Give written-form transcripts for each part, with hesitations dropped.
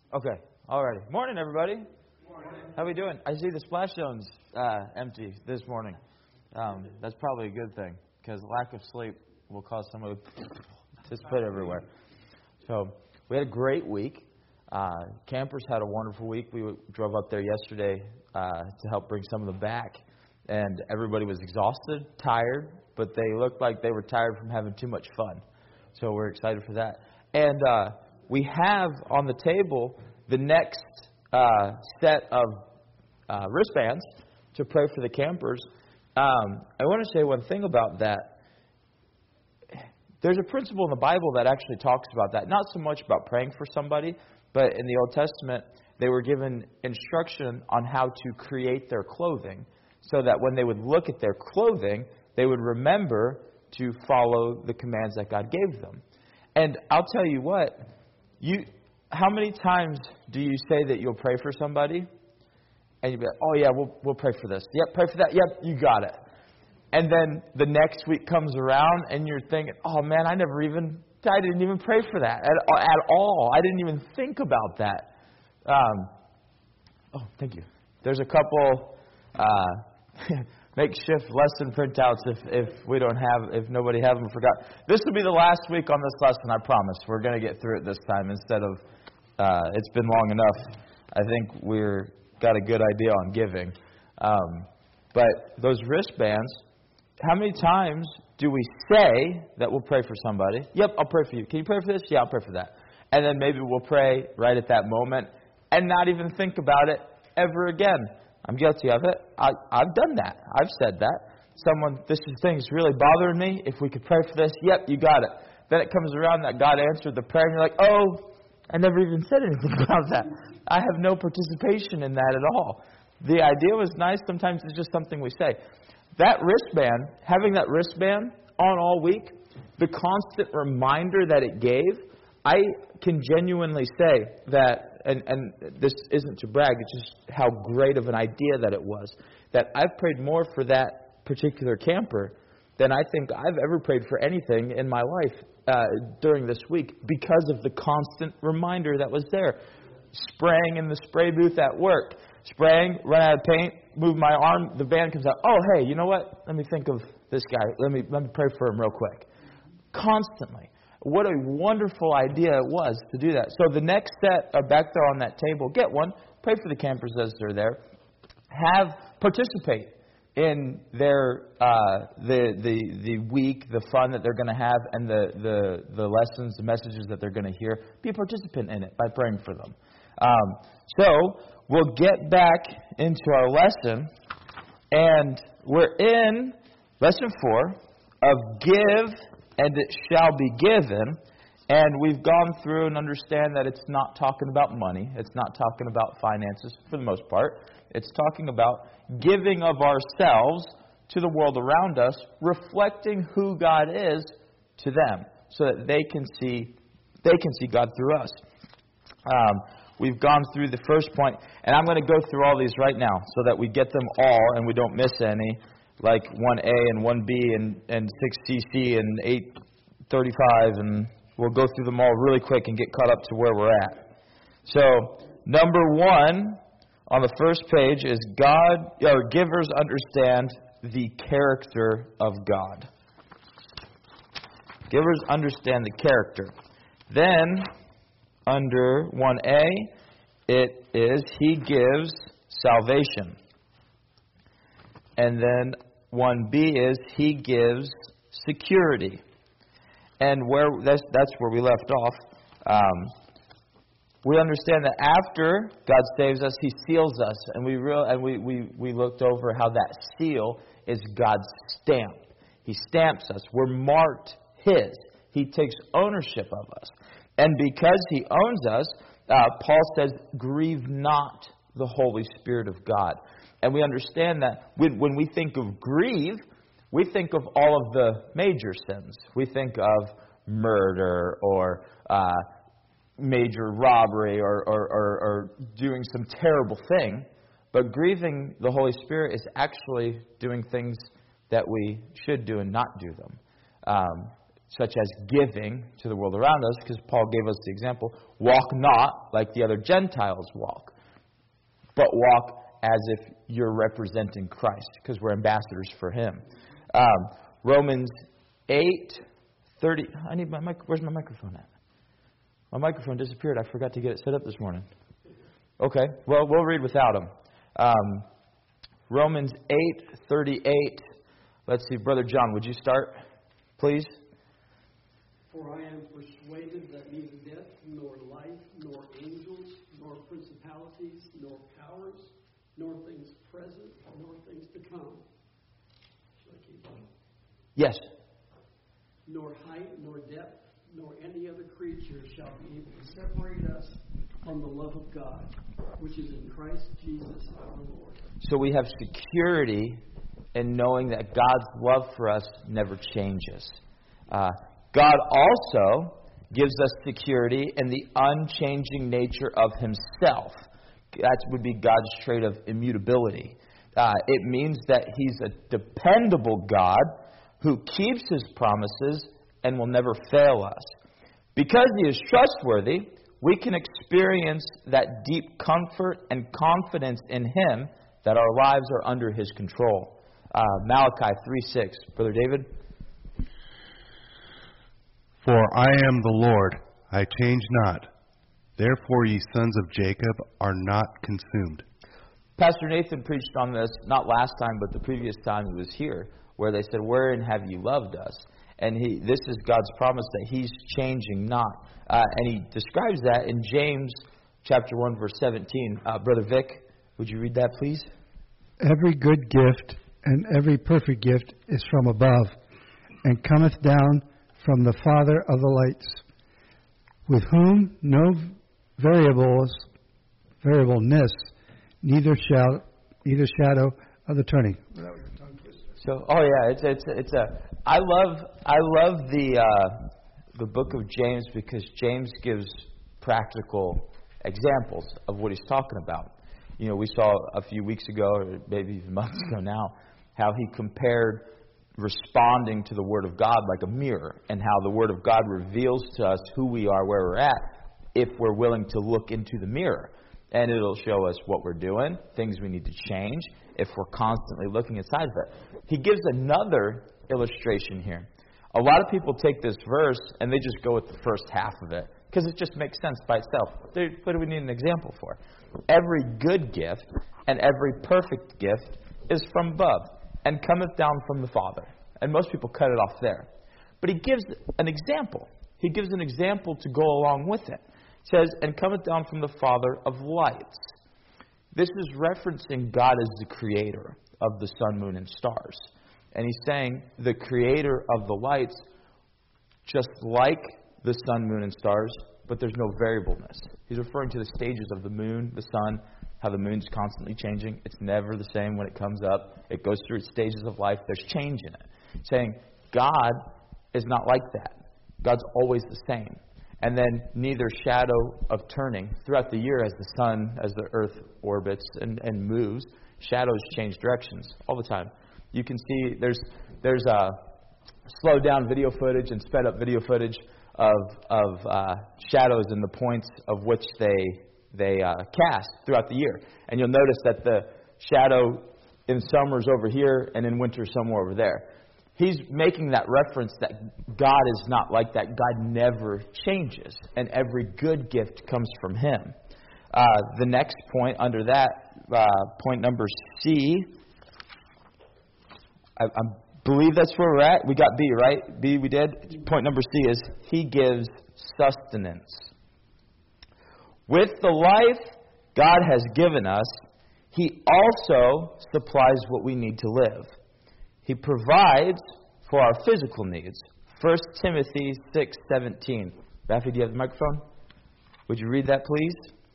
Okay, alrighty. Morning, everybody. Morning. How we doing? I see the splash zone's empty this morning. That's probably a good thing, because lack of sleep will cause someone to spit everywhere. So we had a great week. Campers had a wonderful week. We drove up there yesterday to help bring some of them back, and everybody was exhausted, tired, but they looked like they were tired from having too much fun. So we're excited for that. And we have on the table the next set of wristbands to pray for the campers. I want to say one thing about that. There's a principle in the Bible that actually talks about that. Not so much about praying for somebody, but in the Old Testament, they were given instruction on how to create their clothing so that when they would look at their clothing, they would remember to follow the commands that God gave them. And I'll tell you what, how many times do you say that you'll pray for somebody? And you'll be like, oh yeah, we'll pray for this. Yep, pray for that. Yep, you got it. And then the next week comes around and you're thinking, oh man, I didn't even pray for that at all. I didn't even think about that. Oh, thank you. There's a couple makeshift lesson printouts if nobody have them forgot. This will be the last week on this lesson, I promise. We're going to get through it this time instead of it's been long enough. I think we're got a good idea on giving. But those wristbands, how many times do we say that we'll pray for somebody? Yep, I'll pray for you. Can you pray for this? Yeah, I'll pray for that. And then maybe we'll pray right at that moment and not even think about it ever again. I'm guilty of it. I've done that. I've said that. This thing's really bothering me. If we could pray for this, yep, you got it. Then it comes around that God answered the prayer, and you're like, oh, I never even said anything about that. I have no participation in that at all. The idea was nice. Sometimes it's just something we say. That wristband, having that wristband on all week, the constant reminder that it gave, I can genuinely say that, and this isn't to brag, it's just how great of an idea that it was, that I've prayed more for that particular camper than I think I've ever prayed for anything in my life during this week because of the constant reminder that was there. Spraying in the spray booth at work. Spraying, run out of paint, move my arm, the van comes out. Oh, hey, you know what? Let me think of this guy. Let me pray for him real quick. Constantly. What a wonderful idea it was to do that. So the next set back there on that table, get one. Pray for the campers as they're there. Participate in their the week, the fun that they're going to have, and the lessons, the messages that they're going to hear. Be a participant in it by praying for them. So we'll get back into our lesson, and we're in lesson 4 of Give and It Shall Be Given, and we've gone through and understand that it's not talking about money, it's not talking about finances for the most part, it's talking about giving of ourselves to the world around us, reflecting who God is to them, so that they can see God through us. We've gone through the first point, and I'm going to go through all these right now so that we get them all and we don't miss any, like 1A and 1B and 6CC and 835, and we'll go through them all really quick and get caught up to where we're at. So, number 1 on the first page is givers understand the character of God. Givers understand the character. Then, under 1A, it is He gives salvation. And then 1B is He gives security. And that's where we left off. We understand that after God saves us, He seals us. And we looked over how that seal is God's stamp. He stamps us. We're marked His. He takes ownership of us. And because He owns us, Paul says, grieve not the Holy Spirit of God. And we understand that when we think of grieve, we think of all of the major sins. We think of murder or major robbery or doing some terrible thing. But grieving the Holy Spirit is actually doing things that we should do and not do them. such as giving to the world around us, because Paul gave us the example, walk not like the other Gentiles walk, but walk as if you're representing Christ, because we're ambassadors for Him. Romans 8:30. I need my mic. Where's my microphone at? My microphone disappeared. I forgot to get it set up this morning. Okay, well, we'll read without him. Romans 8:38. Let's see, Brother John, would you start, please? For I am persuaded that neither death, nor life, nor angels, nor principalities, nor powers, nor things present, nor things to come. Should I keep on? Yes. Nor height, nor depth, nor any other creature shall be able to separate us from the love of God, which is in Christ Jesus our Lord. So we have security in knowing that God's love for us never changes. God also gives us security in the unchanging nature of Himself. That would be God's trait of immutability. It means that He's a dependable God who keeps His promises and will never fail us. Because He is trustworthy, we can experience that deep comfort and confidence in Him that our lives are under His control. Malachi 3:6. Brother David? For I am the Lord, I change not. Therefore ye sons of Jacob are not consumed. Pastor Nathan preached on this, not last time, but the previous time he was here, where they said, wherein have you loved us? And this is God's promise that He's changing not. And He describes that in James chapter 1, verse 17. Brother Vic, would you read that, please? Every good gift and every perfect gift is from above, and cometh down from the Father of the lights, with whom no variableness, neither shadow of the turning. So, it's a. I love the book of James, because James gives practical examples of what he's talking about. You know, we saw a few weeks ago, or maybe even months ago now, how he compared responding to the Word of God like a mirror, and how the Word of God reveals to us who we are, where we're at, if we're willing to look into the mirror. And it'll show us what we're doing, things we need to change, if we're constantly looking inside of it. He gives another illustration here. A lot of people take this verse and they just go with the first half of it, because it just makes sense by itself. What do we need an example for? Every good gift and every perfect gift is from above, and cometh down from the Father. And most people cut it off there. But he gives an example. He gives an example to go along with it. It says, and cometh down from the Father of lights. This is referencing God as the creator of the sun, moon, and stars. And he's saying the creator of the lights, just like the sun, moon, and stars, but there's no variableness. He's referring to the stages of the moon, the sun, how the moon's constantly changing. It's never the same when it comes up. It goes through its stages of life. There's change in it. Saying God is not like that. God's always the same. And then neither shadow of turning. Throughout the year, as the sun, as the earth orbits and moves, shadows change directions all the time. You can see there's slowed down video footage and sped up video footage of shadows and the points of which they cast throughout the year. And you'll notice that the shadow in summer is over here and in winter somewhere over there. He's making that reference that God is not like that. God never changes, and every good gift comes from Him. The next point under that, point number C, I believe that's where we're at. We got B, right? B we did. Point number C is He gives sustenance. With the life God has given us, He also supplies what we need to live. He provides for our physical needs. 1 Timothy 6:17. Rafi, do you have the microphone? Would you read that, please?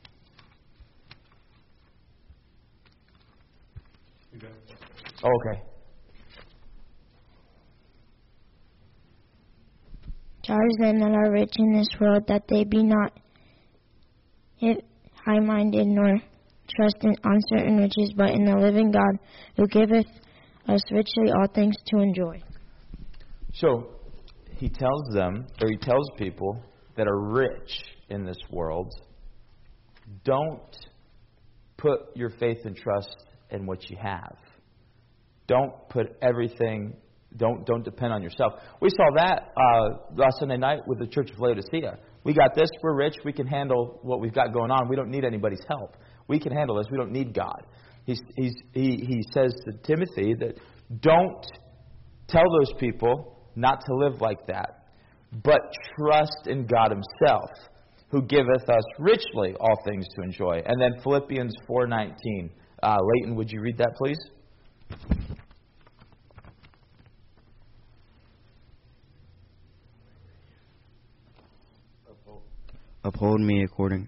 Oh, okay. Charge them that are rich in this world, that they be not high-minded, nor trust in uncertain riches, but in the living God, who giveth us richly all things to enjoy. So, he tells them, or he tells people that are rich in this world, don't put your faith and trust in what you have. Don't put everything, don't depend on yourself. We saw that last Sunday night with the Church of Laodicea. We got this, we're rich, we can handle what we've got going on. We don't need anybody's help. We can handle this, we don't need God. He says to Timothy that don't tell those people not to live like that, but trust in God Himself, who giveth us richly all things to enjoy. And then Philippians 4:19. Leighton, would you read that, please? Uphold me according...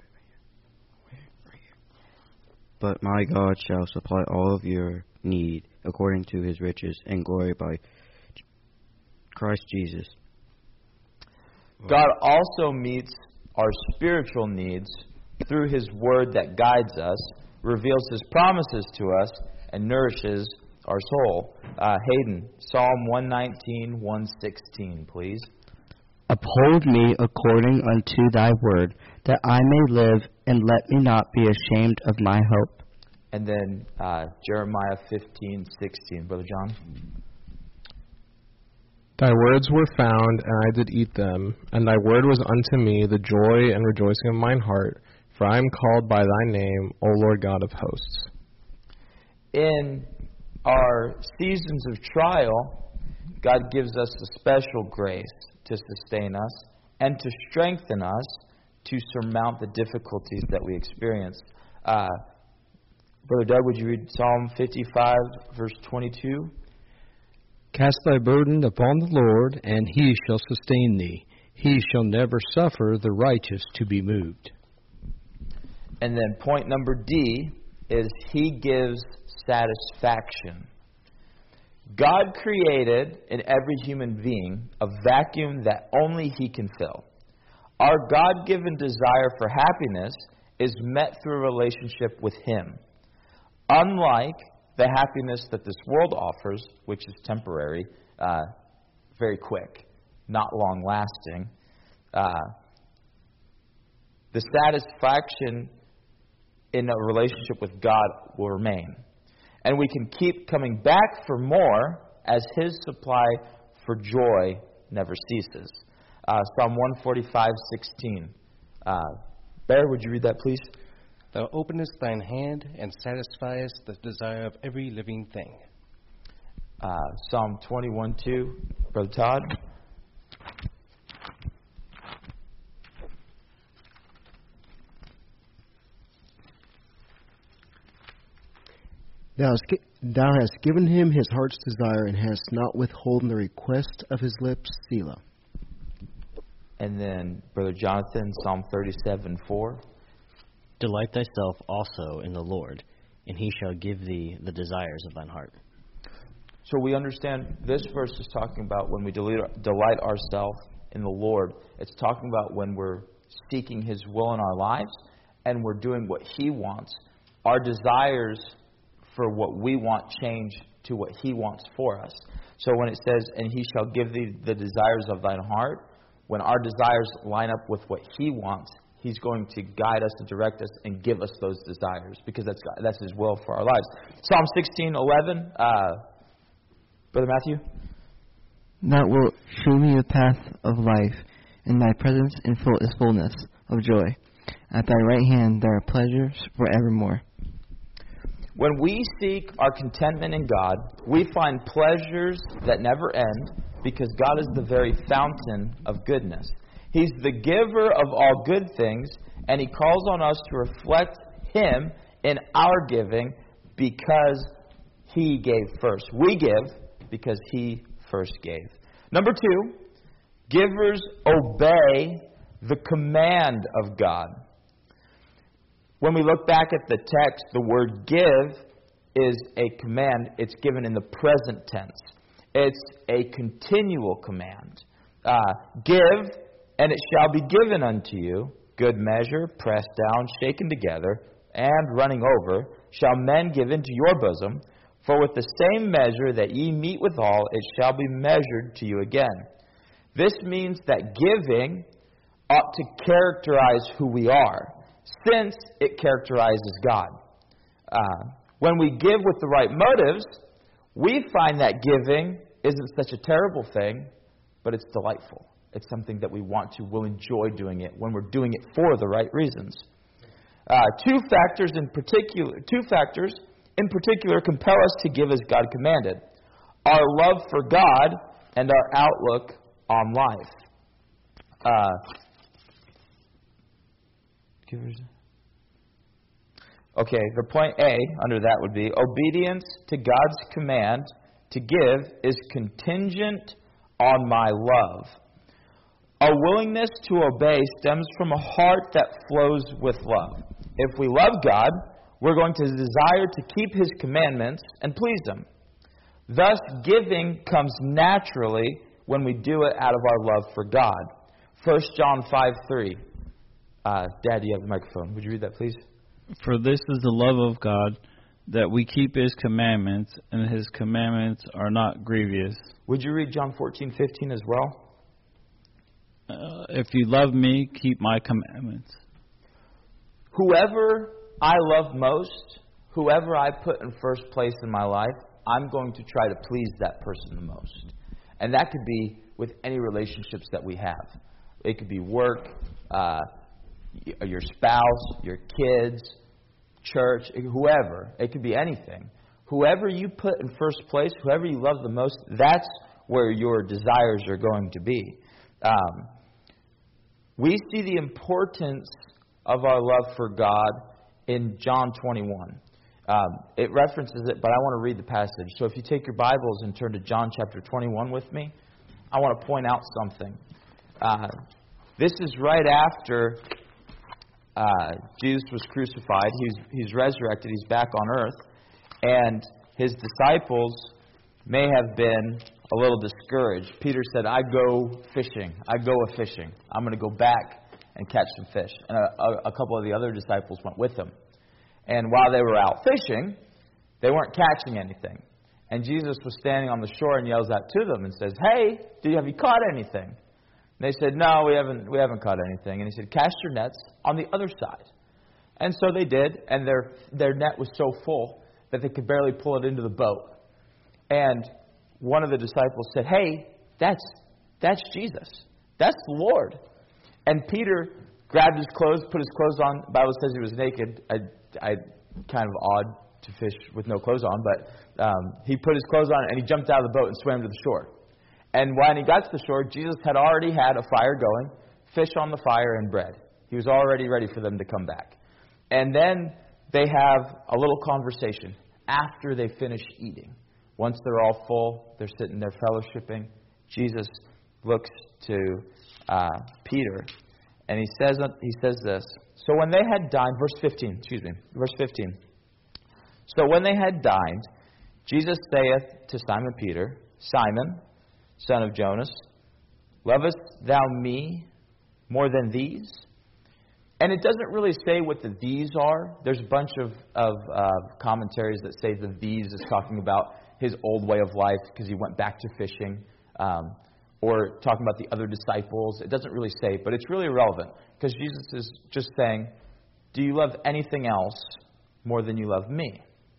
But my God shall supply all of your need according to His riches and glory by Christ Jesus. God also meets our spiritual needs through His Word that guides us, reveals His promises to us, and nourishes our soul. Hayden, Psalm 119, 116, please. Uphold me according unto thy word, that I may live, and let me not be ashamed of my hope. And then Jeremiah 15, 16. Brother John? Thy words were found, and I did eat them, and thy word was unto me the joy and rejoicing of mine heart, for I am called by thy name, O Lord God of hosts. In our seasons of trial, God gives us a special grace to sustain us and to strengthen us to surmount the difficulties that we experience. Brother Doug, would you read Psalm 55, verse 22? Cast thy burden upon the Lord, and He shall sustain thee. He shall never suffer the righteous to be moved. And then point number D is He gives satisfaction. God created in every human being a vacuum that only He can fill. Our God-given desire for happiness is met through a relationship with Him. Unlike the happiness that this world offers, which is temporary, very quick, not long-lasting, the satisfaction in a relationship with God will remain. And we can keep coming back for more as His supply for joy never ceases. Psalm 145:16. Bear, would you read that, please? Thou openest thine hand and satisfiest the desire of every living thing. Psalm 21:2. Brother Todd? Thou hast given him his heart's desire, and hast not withholden the request of his lips. Selah. And then, Brother Jonathan, Psalm 37:4. Delight thyself also in the Lord, and He shall give thee the desires of thine heart. So we understand this verse is talking about when we delight ourselves in the Lord. It's talking about when we're seeking His will in our lives and we're doing what He wants. Our desires for what we want change to what He wants for us. So when it says, and He shall give thee the desires of thine heart, when our desires line up with what He wants, He's going to guide us and direct us and give us those desires because that's His will for our lives. Psalm 16:11, Brother Matthew? Thou wilt shew me the path of life. In thy presence is fullness of joy. At thy right hand there are pleasures forevermore. When we seek our contentment in God, we find pleasures that never end because God is the very fountain of goodness. He's the giver of all good things, and He calls on us to reflect Him in our giving because He gave first. We give because He first gave. Number 2, givers obey the command of God. When we look back at the text, the word give is a command. It's given in the present tense. It's a continual command. Give, and it shall be given unto you, good measure, pressed down, shaken together, and running over, shall men give into your bosom. For with the same measure that ye meet withal, it shall be measured to you again. This means that giving ought to characterize who we are, since it characterizes God. When we give with the right motives, we find that giving isn't such a terrible thing, but it's delightful. It's something that we want to, will enjoy doing it when we're doing it for the right reasons. Two factors in particular compel us to give as God commanded: our love for God and our outlook on life. Okay, the point A under that would be obedience to God's command to give is contingent on my love. A willingness to obey stems from a heart that flows with love. If we love God, we're going to desire to keep His commandments and please Him. Thus, giving comes naturally when we do it out of our love for God. 1 John 5:3. Dad, you have the microphone. Would you read that, please? For this is the love of God, that we keep His commandments, and His commandments are not grievous. Would you read John 14:15 as well? If you love me, keep my commandments. Whoever I love most, whoever I put in first place in my life, I'm going to try to please that person the most. And that could be with any relationships that we have. It could be work, your spouse, your kids, church, whoever. It could be anything. Whoever you put in first place, whoever you love the most, that's where your desires are going to be. We see the importance of our love for God in John 21. It references it, but I want to read the passage. So if you take your Bibles and turn to John chapter 21 with me, I want to point out something. This is right after Jesus was crucified. He's resurrected. He's back on earth. And his disciples may have been a little discouraged. Peter said, I go fishing. I'm going to go back and catch some fish. And a couple of the other disciples went with him. And while they were out fishing, they weren't catching anything. And Jesus was standing on the shore and yells out to them and says, hey, have you caught anything? And they said, no, we haven't caught anything. And he said, cast your nets on the other side. And so they did, and their net was so full that they could barely pull it into the boat. And one of the disciples said, hey, that's Jesus. That's the Lord. And Peter grabbed his clothes, put his clothes on. The Bible says he was naked. I kind of odd to fish with no clothes on, but he put his clothes on and he jumped out of the boat and swam to the shore. And when he got to the shore, Jesus had already had a fire going, fish on the fire and bread. He was already ready for them to come back. And then they have a little conversation after they finish eating. Once they're all full, they're sitting there fellowshipping. Jesus looks to Peter, and he says this. So when they had dined, verse 15. So when they had dined, Jesus saith to Simon Peter, Simon, son of Jonas, lovest thou me more than these? And it doesn't really say what the these are. There's a bunch of commentaries that say the these is talking about his old way of life because he went back to fishing, or talking about the other disciples. It doesn't really say, but it's really irrelevant because Jesus is just saying, do you love anything else more than you love me?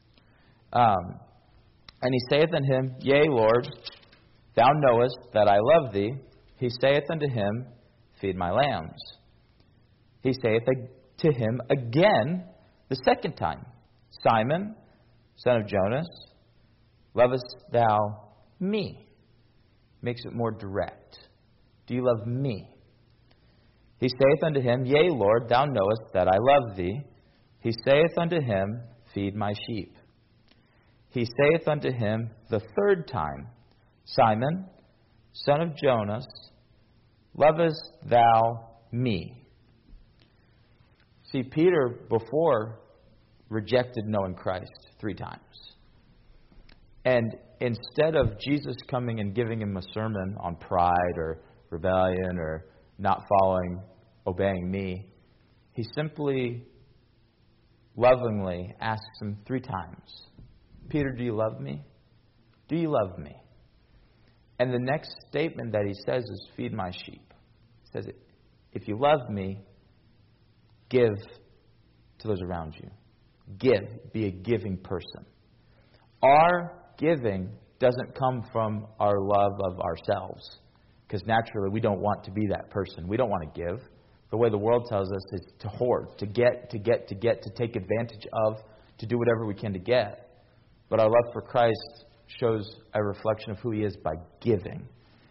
And he saith unto him, Yea, Lord, thou knowest that I love thee. He saith unto him, Feed my lambs. He saith to him again the second time, Simon, son of Jonas, lovest thou me? Makes it more direct. Do you love me? He saith unto him, Yea, Lord, thou knowest that I love thee. He saith unto him, Feed my sheep. He saith unto him the third time, Simon, son of Jonas, lovest thou me? See, Peter before rejected knowing Christ 3 times. And instead of Jesus coming and giving him a sermon on pride or rebellion or not obeying me, he simply lovingly asks him 3 times, Peter, do you love me? Do you love me? And the next statement that he says is, feed my sheep. He says, if you love me, give to those around you. Give. Be a giving person. Our giving doesn't come from our love of ourselves, because naturally we don't want to be that person. We don't want to give. The way the world tells us is to hoard, to get, to take advantage of, to do whatever we can to get. But our love for Christ shows a reflection of who He is by giving.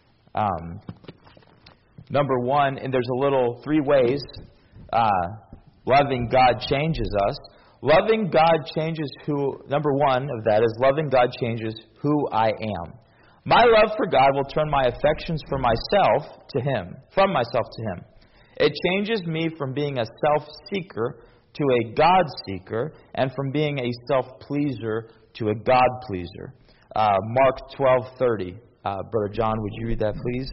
Number one, and there's three ways loving God changes us. Loving God changes number one of that is loving God changes who I am. My love for God will turn my affections from myself to Him. It changes me from being a self-seeker to a God-seeker, and from being a self-pleaser to a God-pleaser. Mark 12:30. Brother John, would you read that, please?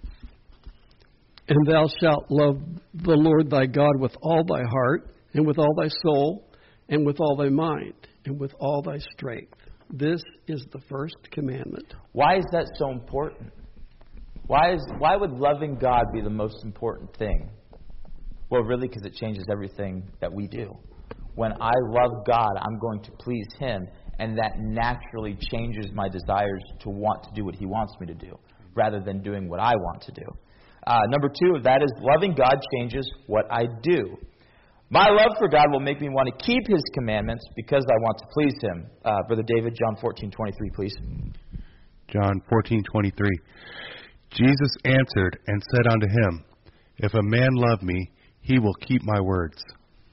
And thou shalt love the Lord thy God with all thy heart, and with all thy soul, and with all thy mind, and with all thy strength. This is the first commandment. Why is that so important? Why would loving God be the most important thing? Well, really, because it changes everything that we do. When I love God, I'm going to please Him, and that naturally changes my desires to want to do what He wants me to do, rather than doing what I want to do. Number two of that is loving God changes what I do. My love for God will make me want to keep His commandments because I want to please Him. Brother David, John 14:23, please. John 14:23. Jesus answered and said unto him, If a man love me, he will keep my words.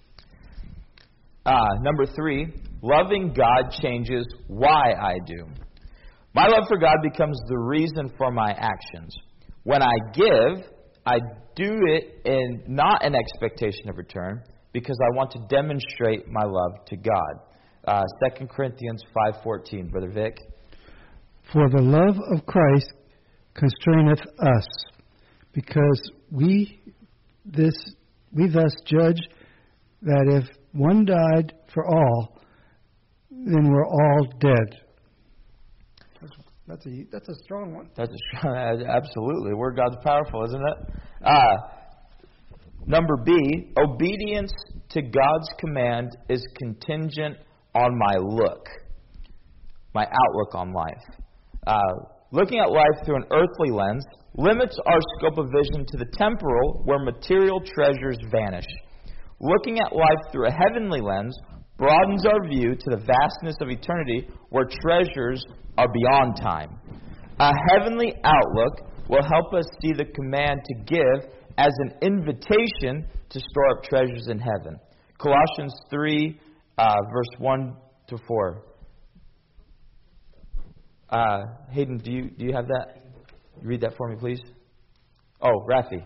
Number three, loving God changes why I do. My love for God becomes the reason for my actions. When I give, I do it in not an expectation of return, because I want to demonstrate my love to God. 2 Corinthians 5:14, Brother Vic. For the love of Christ constraineth us, because we thus judge that if one died for all, then we're all dead. That's a strong one. Absolutely. Word God's powerful, isn't it? Number B, obedience to God's command is contingent on my outlook on life. Looking at life through an earthly lens limits our scope of vision to the temporal, where material treasures vanish. Looking at life through a heavenly lens broadens our view to the vastness of eternity, where treasures are beyond time. A heavenly outlook will help us see the command to give as an invitation to store up treasures in heaven. Colossians 3, verse 1 to 4. Hayden, do you have that? Read that for me, please. Oh, Rafi.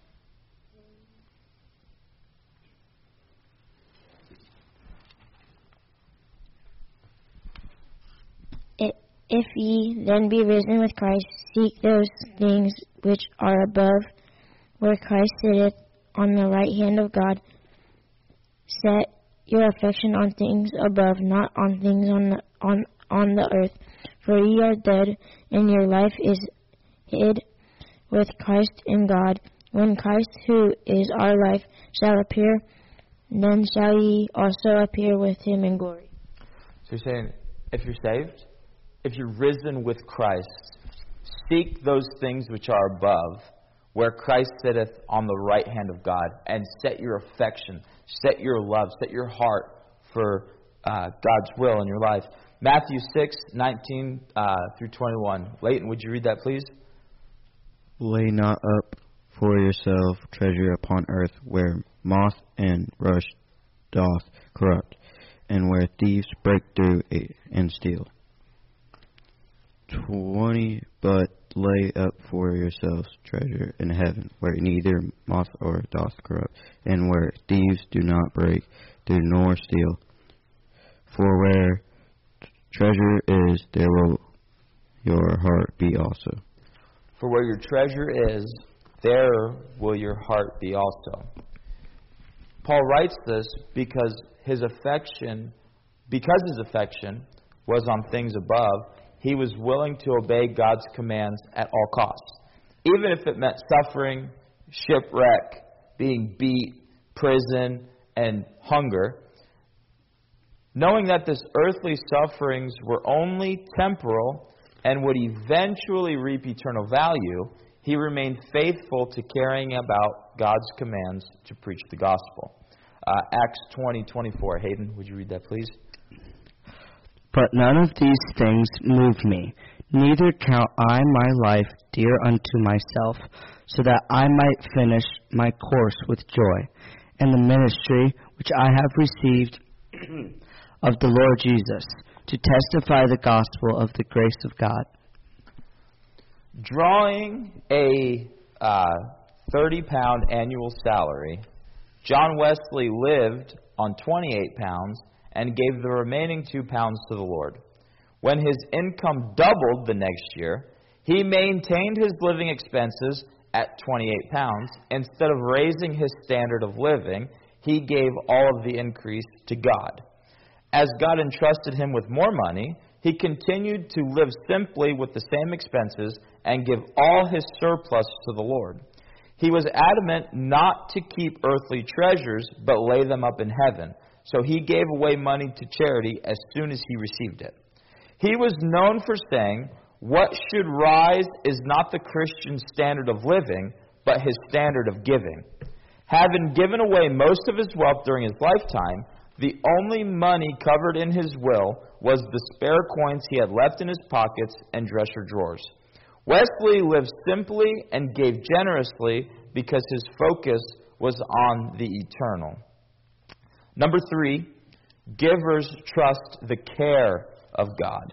If ye then be risen with Christ, seek those things which are above, where Christ sitteth on the right hand of God. Set your affection on things above, not on things on the earth. For ye are dead, and your life is hid with Christ in God. When Christ, who is our life, shall appear, then shall ye also appear with Him in glory. So you're saying, if you're saved, if you're risen with Christ, seek those things which are above, where Christ sitteth on the right hand of God, and set your affection, set your love, set your heart for God's will in your life. Matthew 6:19 through 21. Leighton, would you read that, please? Lay not up for yourself treasure upon earth, where moth and rust doth corrupt, and where thieves break through and steal. 20. But lay up for yourselves treasure in heaven, where neither moth or doth corrupt, and where thieves do not break through nor steal. For where treasure is, there will your heart be also. For where your treasure is, there will your heart be also. Paul writes this because his affection was on things above. he was willing to obey God's commands at all costs, even if it meant suffering, shipwreck, being beat, prison, and hunger. Knowing that this earthly sufferings were only temporal and would eventually reap eternal value, he remained faithful to carrying about God's commands to preach the gospel. Acts 20:24. Hayden, would you read that, please? But none of these things move me, neither count I my life dear unto myself, so that I might finish my course with joy, and the ministry which I have received of the Lord Jesus, to testify the gospel of the grace of God. Drawing a 30-pound annual salary, John Wesley lived on 28 pounds and gave the remaining 2 pounds to the Lord. When his income doubled the next year, he maintained his living expenses at 28 pounds. Instead of raising his standard of living, he gave all of the increase to God. As God entrusted him with more money, he continued to live simply with the same expenses and give all his surplus to the Lord. He was adamant not to keep earthly treasures, but lay them up in heaven. So he gave away money to charity as soon as he received it. He was known for saying, "What should rise is not the Christian standard of living, but his standard of giving." Having given away most of his wealth during his lifetime, the only money covered in his will was the spare coins he had left in his pockets and dresser drawers. Wesley lived simply and gave generously because his focus was on the eternal. Number 3, givers trust the care of God.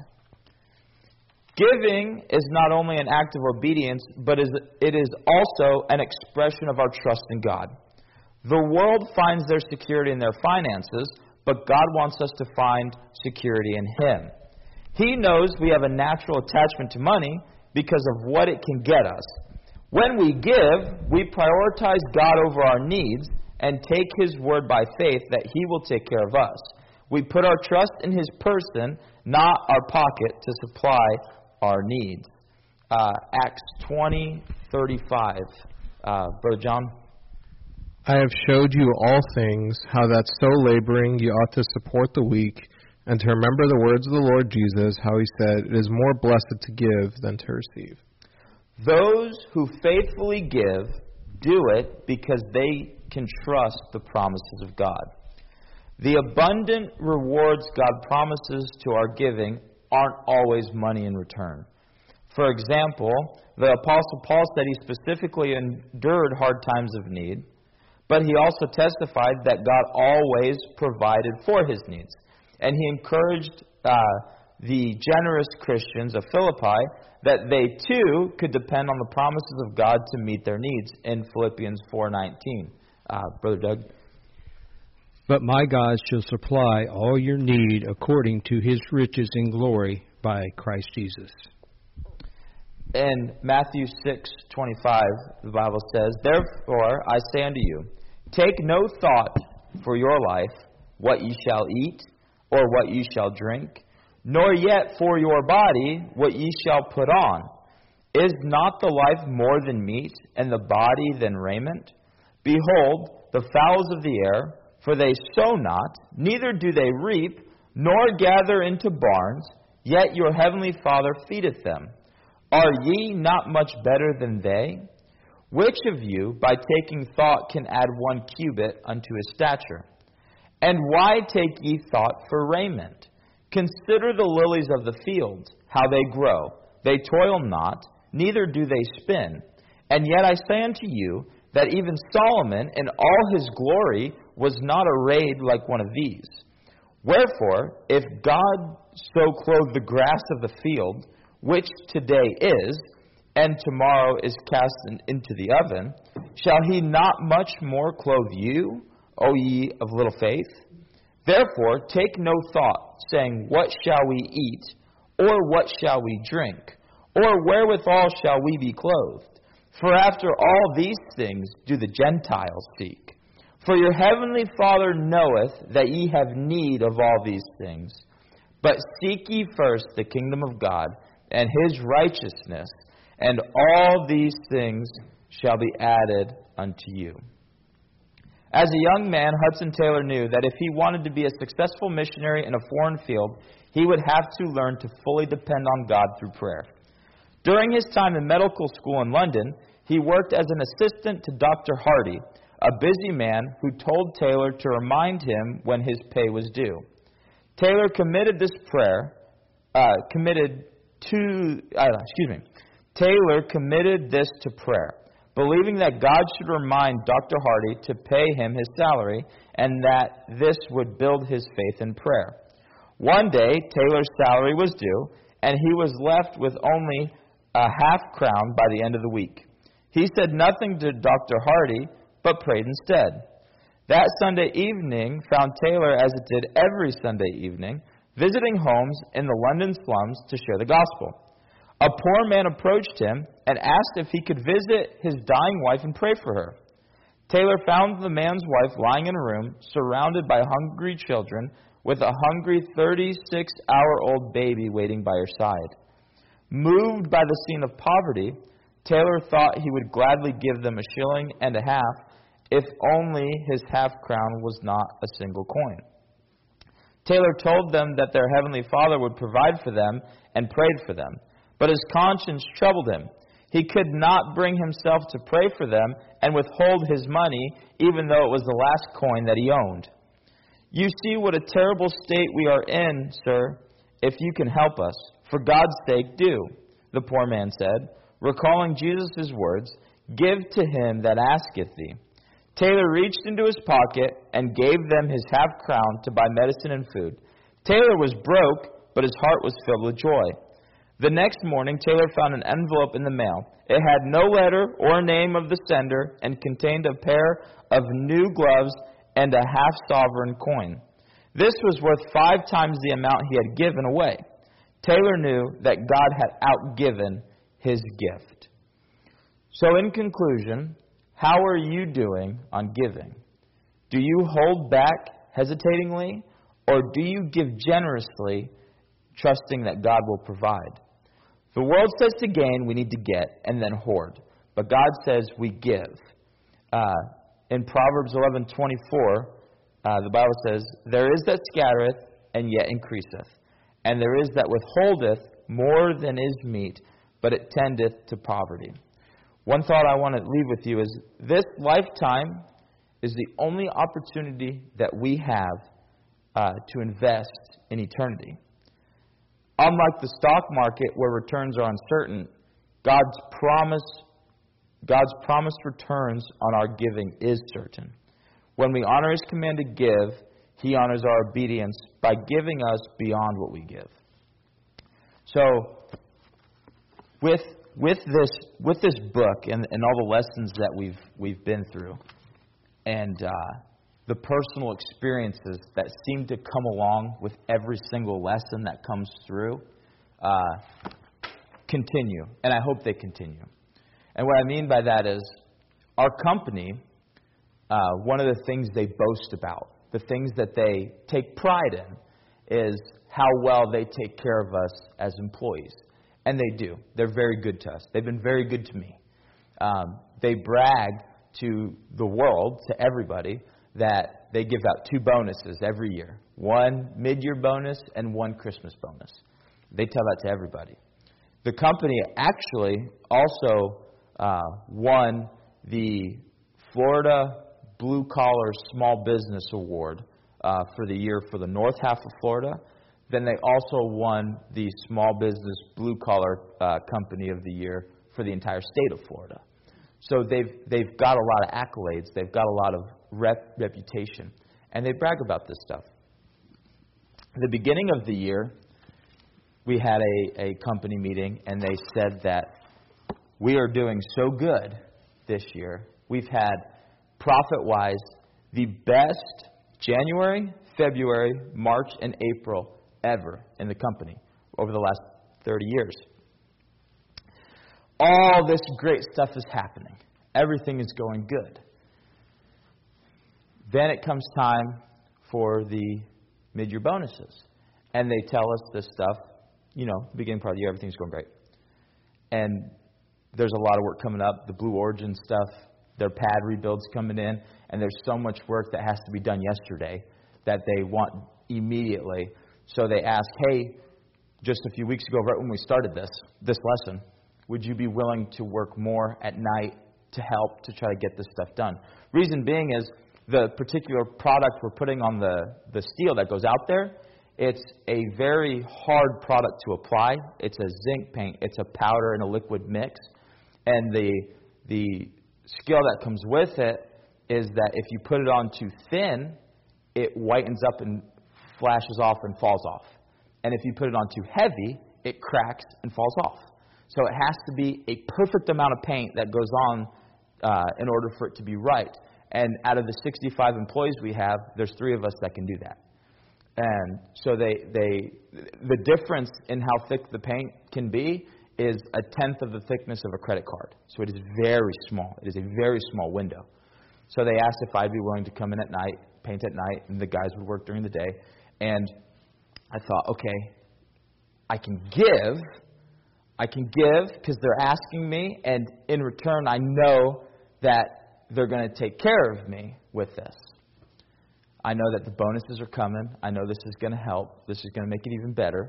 Giving is not only an act of obedience, but it is also an expression of our trust in God. The world finds their security in their finances, but God wants us to find security in Him. He knows we have a natural attachment to money because of what it can get us. When we give, we prioritize God over our needs and take His word by faith that He will take care of us. We put our trust in His person, not our pocket, to supply our needs. Acts 20:35. Brother John? I have showed you all things, how that so laboring ye ought to support the weak, and to remember the words of the Lord Jesus, how He said, "It is more blessed to give than to receive." Those who faithfully give do it because they can trust the promises of God. The abundant rewards God promises to our giving aren't always money in return. For example, the Apostle Paul said he specifically endured hard times of need, but he also testified that God always provided for his needs. And he encouraged the generous Christians of Philippi that they too could depend on the promises of God to meet their needs in Philippians 4:19. Brother Doug? But my God shall supply all your need according to His riches in glory by Christ Jesus. In Matthew 6:25, the Bible says, "Therefore I say unto you, take no thought for your life, what ye shall eat, or what ye shall drink, nor yet for your body, what ye shall put on. Is not the life more than meat, and the body than raiment? Behold, the fowls of the air, for they sow not, neither do they reap, nor gather into barns, yet your heavenly Father feedeth them. Are ye not much better than they? Which of you, by taking thought, can add 1 cubit unto his stature? And why take ye thought for raiment? Consider the lilies of the field, how they grow. They toil not, neither do they spin. And yet I say unto you, that even Solomon in all his glory was not arrayed like one of these. Wherefore, if God so clothe the grass of the field, which today is, and tomorrow is cast into the oven, shall He not much more clothe you, O ye of little faith? Therefore take no thought, saying, What shall we eat, or what shall we drink, or wherewithal shall we be clothed? For after all these things do the Gentiles seek. For your heavenly Father knoweth that ye have need of all these things. But seek ye first the kingdom of God and his righteousness, and all these things shall be added unto you. As a young man, Hudson Taylor knew that if he wanted to be a successful missionary in a foreign field, he would have to learn to fully depend on God through prayer. During his time in medical school in London, he worked as an assistant to Dr. Hardy, a busy man who told Taylor to remind him when his pay was due. Taylor committed this to prayer, believing that God should remind Dr. Hardy to pay him his salary and that this would build his faith in prayer. One day, Taylor's salary was due, and he was left with only a half-crown by the end of the week. He said nothing to Dr. Hardy, but prayed instead. That Sunday evening found Taylor, as it did every Sunday evening, visiting homes in the London slums to share the gospel. A poor man approached him and asked if he could visit his dying wife and pray for her. Taylor found the man's wife lying in a room, surrounded by hungry children, with a hungry 36-hour-old baby waiting by her side. Moved by the scene of poverty, Taylor thought he would gladly give them $1.50 shillings, if only his half-crown was not a single coin. Taylor told them that their Heavenly Father would provide for them and prayed for them. But his conscience troubled him. He could not bring himself to pray for them and withhold his money, even though it was the last coin that he owned. You see what a terrible state we are in, sir. If you can help us, for God's sake, do, the poor man said, recalling Jesus' words, give to him that asketh thee. Taylor reached into his pocket and gave them his half-crown to buy medicine and food. Taylor was broke, but his heart was filled with joy. The next morning, Taylor found an envelope in the mail. It had no letter or name of the sender and contained a pair of new gloves and a half-sovereign coin. This was worth 5 times the amount he had given away. Taylor knew that God had outgiven his gift. So in conclusion, how are you doing on giving? Do you hold back hesitatingly, or do you give generously, trusting that God will provide? The world says to gain, we need to get, and then hoard. But God says we give. In Proverbs 11:24, the Bible says, there is that scattereth, and yet increaseth. And there is that withholdeth more than is meet, but it tendeth to poverty. One thought I want to leave with you is this lifetime is the only opportunity that we have to invest in eternity. Unlike the stock market where returns are uncertain, God's promised returns on our giving is certain. When we honor His command to give, He honors our obedience by giving us beyond what we give. So, with this book and all the lessons that we've been through, and the personal experiences that seem to come along with every single lesson that comes through, continue, and I hope they continue. And what I mean by that is, our company, one of the things they boast about, the things that they take pride in, is how well they take care of us as employees. And they do. They're very good to us. They've been very good to me. They brag to the world, to everybody, that they give out 2 bonuses every year. 1 mid-year bonus and 1 Christmas bonus. They tell that to everybody. The company actually also won the Florida Blue Collar Small Business Award for the year for the north half of Florida. Then they also won the Small Business Blue Collar Company of the Year for the entire state of Florida. So they've got a lot of accolades. They've got a lot of reputation. And they brag about this stuff. At the beginning of the year, we had a company meeting, and they said that we are doing so good this year. We've had, profit-wise, the best January, February, March, and April ever in the company over the last 30 years. All this great stuff is happening. Everything is going good. Then it comes time for the mid-year bonuses. and they tell us this stuff, beginning part of the year, everything's going great. And there's a lot of work coming up, the Blue Origin stuff, their pad rebuilds coming in, and there's so much work that has to be done yesterday that they want immediately. So they ask, hey, just a few weeks ago, right when we started this lesson, would you be willing to work more at night to help to try to get this stuff done? Reason being is the particular product we're putting on the steel that goes out there, it's a very hard product to apply. It's a zinc paint. It's a powder and a liquid mix. And the skill that comes with it is that if you put it on too thin, it whitens up and flashes off and falls off. And if you put it on too heavy, it cracks and falls off. So it has to be a perfect amount of paint that goes on in order for it to be right. And out of the 65 employees we have, there's 3 of us that can do that. And so the difference in how thick the paint can be is 1/10 of the thickness of a credit card. So it is very small. It is a very small window. So they asked if I'd be willing to come in at night, paint at night, and the guys would work during the day. And I thought, okay, I can give because they're asking me, and in return I know that they're going to take care of me with this. I know that the bonuses are coming. I know this is going to help. This is going to make it even better.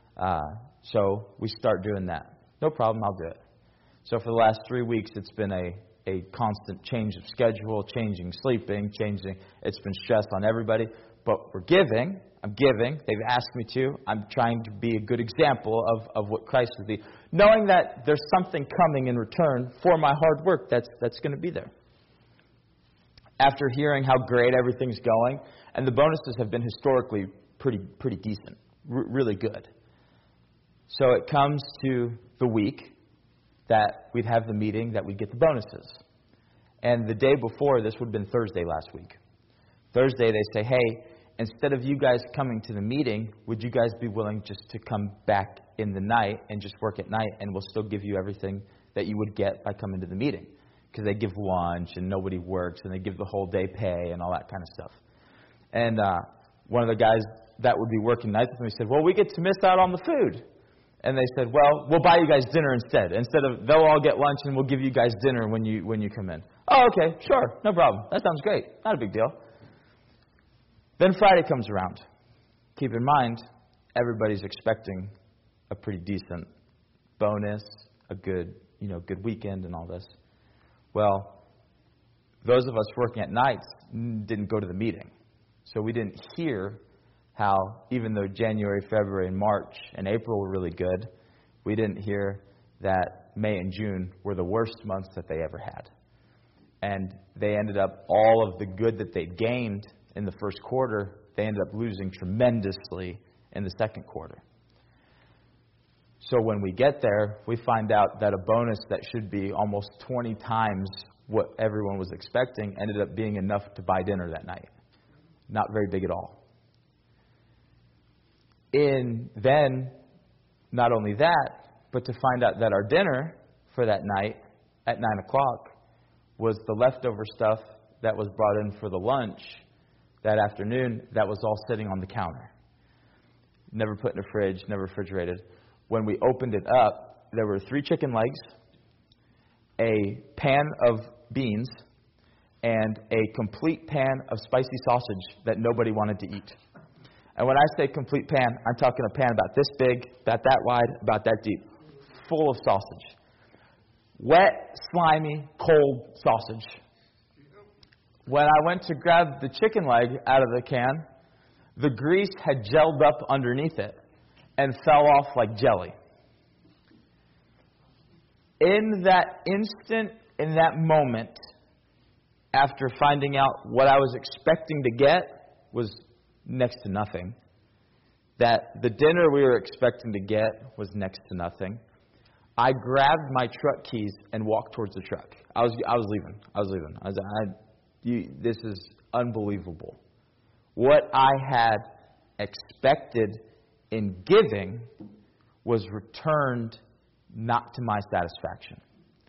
So we start doing that. No problem, I'll do it. So for the last 3 weeks, it's been a constant change of schedule, changing sleeping, it's been stress on everybody. But we're giving. I'm giving. They've asked me to. I'm trying to be a good example of what Christ would be. Knowing that there's something coming in return for my hard work that's going to be there. After hearing how great everything's going, and the bonuses have been historically pretty decent, really good. So it comes to the week that we'd have the meeting, that we'd get the bonuses. And the day before, this would have been Thursday last week. Thursday, they say, hey, instead of you guys coming to the meeting, would you guys be willing just to come back in the night and just work at night, and we'll still give you everything that you would get by coming to the meeting? Because they give lunch and nobody works, and they give the whole day pay and all that kind of stuff. And one of the guys that would be working nights with me said, well, we get to miss out on the food. And they said, well, we'll buy you guys dinner instead. Instead of, they'll all get lunch and we'll give you guys dinner when you come in. Oh, okay, sure, no problem. That sounds great. Not a big deal. Then Friday comes around. Keep in mind, everybody's expecting a pretty decent bonus, a good weekend and all this. Well, those of us working at nights didn't go to the meeting. So we didn't hear how, even though January, February, and March and April were really good, we didn't hear that May and June were the worst months that they ever had. And they ended up, all of the good that they gained in the first quarter, they ended up losing tremendously in the second quarter. So when we get there, we find out that a bonus that should be almost 20 times what everyone was expecting ended up being enough to buy dinner that night. Not very big at all. And then, not only that, but to find out that our dinner for that night at 9 o'clock was the leftover stuff that was brought in for the lunch that afternoon that was all sitting on the counter. Never put in a fridge, never refrigerated. When we opened it up, there were 3 chicken legs, a pan of beans, and a complete pan of spicy sausage that nobody wanted to eat. And when I say complete pan, I'm talking a pan about this big, about that wide, about that deep, full of sausage. Wet, slimy, cold sausage. When I went to grab the chicken leg out of the can, the grease had gelled up underneath it and fell off like jelly. In that instant, in that moment, after finding out what I was expecting to get was next to nothing, that the dinner we were expecting to get was next to nothing, I grabbed my truck keys and walked towards the truck. I was leaving. This is unbelievable. What I had expected in giving was returned not to my satisfaction.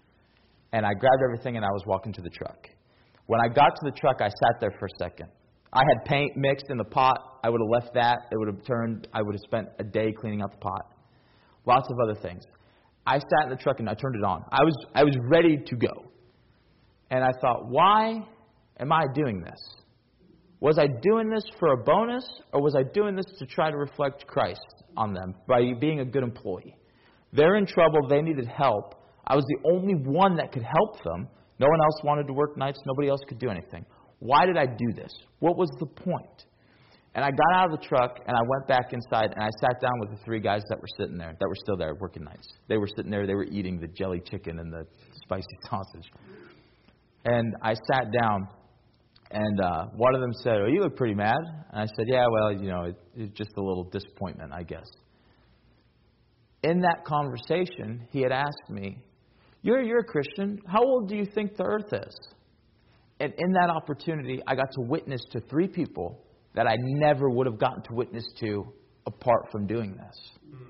And I grabbed everything and I was walking to the truck. When I got to the truck, I sat there for a second. I had paint mixed in the pot. I would have left that. It would have turned. I would have spent a day cleaning out the pot. Lots of other things. I sat in the truck and I turned it on. I was ready to go. And I thought, why am I doing this? Was I doing this for a bonus, or was I doing this to try to reflect Christ on them by being a good employee? They're in trouble. They needed help. I was the only one that could help them. No one else wanted to work nights. Nobody else could do anything. Why did I do this? What was the point? And I got out of the truck, and I went back inside, and I sat down with the 3 guys that were sitting there, that were still there working nights. They were sitting there. They were eating the jelly chicken and the spicy sausage. And I sat down, and one of them said, "Oh, you look pretty mad." And I said, "Yeah, well, it's just a little disappointment, I guess." In that conversation, he had asked me, You're a Christian. How old do you think the earth is?" And in that opportunity, I got to witness to 3 people that I never would have gotten to witness to apart from doing this.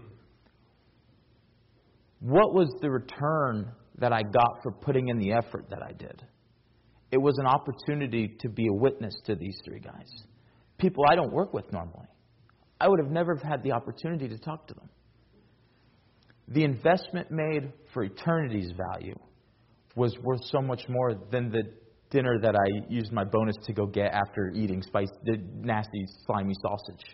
What was the return that I got for putting in the effort that I did? It was an opportunity to be a witness to these 3 guys. People I don't work with normally. I would have never had the opportunity to talk to them. The investment made for eternity's value was worth so much more than the dinner that I used my bonus to go get after eating the nasty, slimy sausage.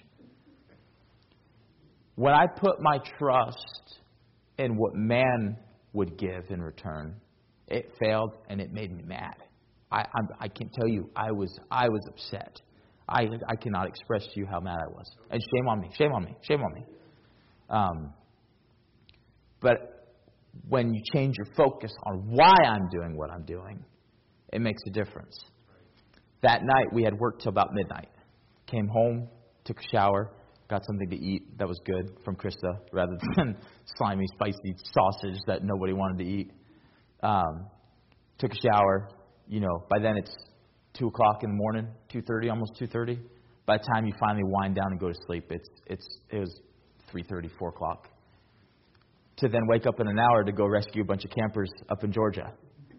When I put my trust in what man would give in return, it failed and it made me mad. I can't tell you, I was upset. I cannot express to you how mad I was. And shame on me, shame on me, shame on me. But when you change your focus on why I'm doing what I'm doing, it makes a difference. That night, we had worked till about midnight. Came home, took a shower, got something to eat that was good from Krista, rather than slimy, spicy sausage that nobody wanted to eat. Took a shower. By then it's 2 o'clock in the morning, 2:30, almost 2:30. By the time you finally wind down and go to sleep, it was 3:30, 4 o'clock. To then wake up in an hour to go rescue a bunch of campers up in Georgia.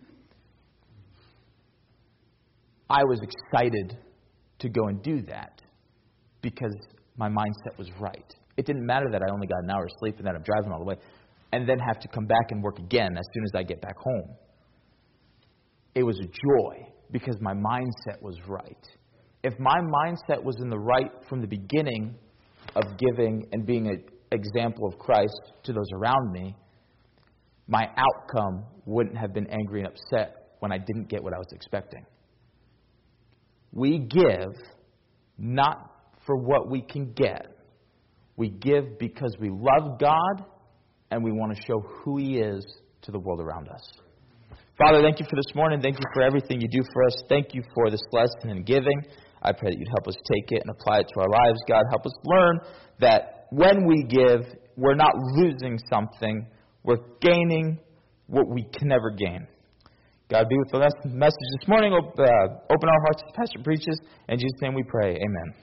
I was excited to go and do that because my mindset was right. It didn't matter that I only got an hour's sleep and that I'm driving all the way and then have to come back and work again as soon as I get back home. It was a joy because my mindset was right. If my mindset was in the right from the beginning of giving and being an example of Christ to those around me, my outcome wouldn't have been angry and upset when I didn't get what I was expecting. We give not for what we can get. We give because we love God and we want to show who He is to the world around us. Father, thank you for this morning. Thank you for everything you do for us. Thank you for this lesson in giving. I pray that you'd help us take it and apply it to our lives. God, help us learn that when we give, we're not losing something. We're gaining what we can never gain. God, be with the message this morning. Open our hearts as Pastor preaches. In Jesus' name we pray. Amen.